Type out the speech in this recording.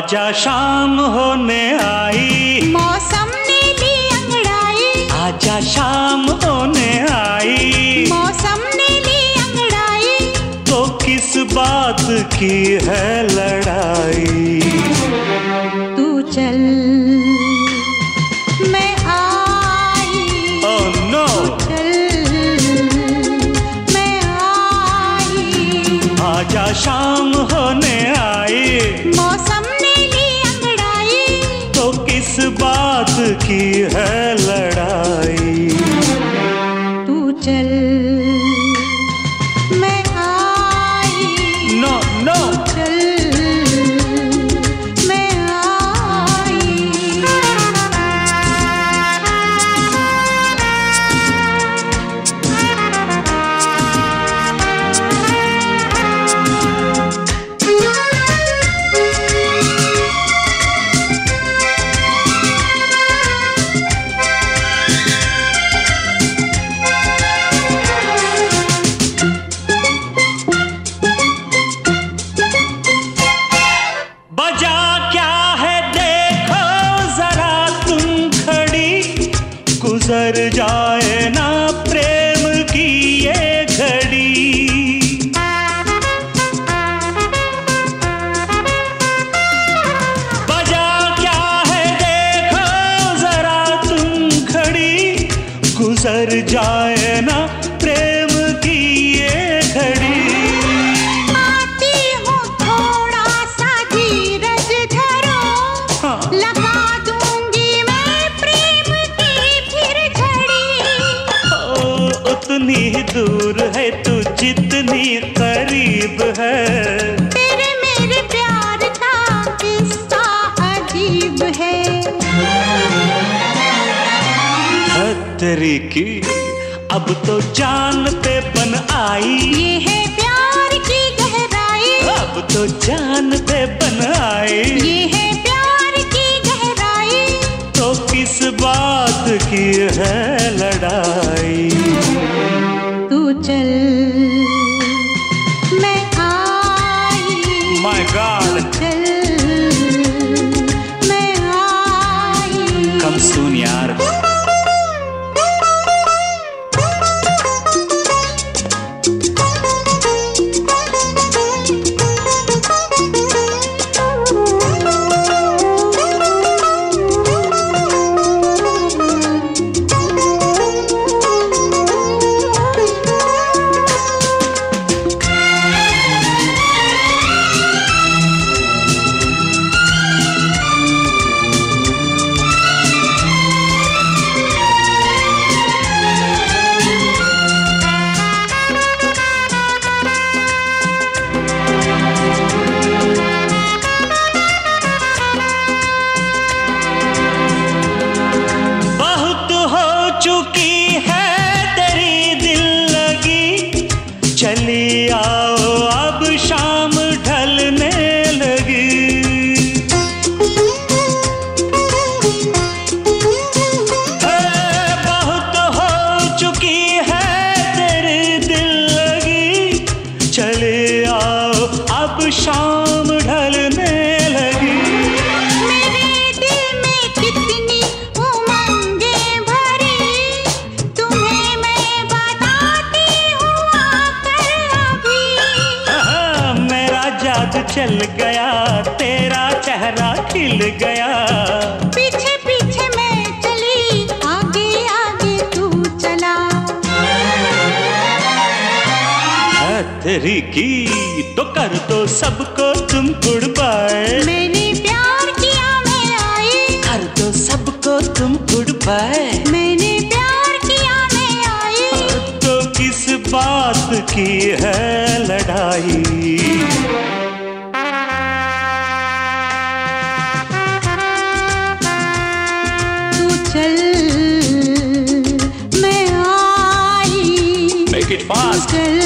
आजा शाम होने आई, मौसम ने ली अंगड़ाई। आजा शाम होने आई, मौसम ने ली अंगड़ाई। तो किस बात की है लड़ाई? तू चल मैं आई। Oh no! मैं आई। आजा शाम होने आई, मौसम ने ली अंगड़ाई। तो किस बात की है लड़ाई? तू चल मैं आई। नो नो चल मैं गुजर जाए ना प्रेम की ये घड़ी। बजा क्या है देखो जरा तुम खड़ी, गुजर जाए ना प्रेम की ये घड़ी। आती हूँ थोड़ा सा धीरज धरो, हाँ। लगा दूंगी मैं प्रेम की फिर झड़ी। उतनी ही दूर है तू जितनी करीब है, तेरे मेरे प्यार का किस्सा अजीब है। तेरी की अब तो जान पे बन आई, ये है प्यार की गहराई। अब तो जान पे बन आई, ये है प्यार की गहराई। तो किस बात की है लड़ाई? तू चल मैं आई। माय गॉड, चल मैं आई। कम सून यार। चुकी है तेरी दिल लगी, चली आओ अब शाम ढलने लगी। बहुत हो चुकी है तेरी दिल लगी, चली आओ अब शाम ढलने लगी। चल गया तेरा चेहरा खिल गया, पीछे पीछे मैं चली आगे आगे तू चला। तेरी की तो कर दो सबको तुम गुड बाय। मैंने प्यार किया मैं आई, कर दो सबको तुम गुड बाय। मैंने प्यार किया मैं आई। तो किस बात की है लड़ाई? चल मैं आई। Make it fast. चल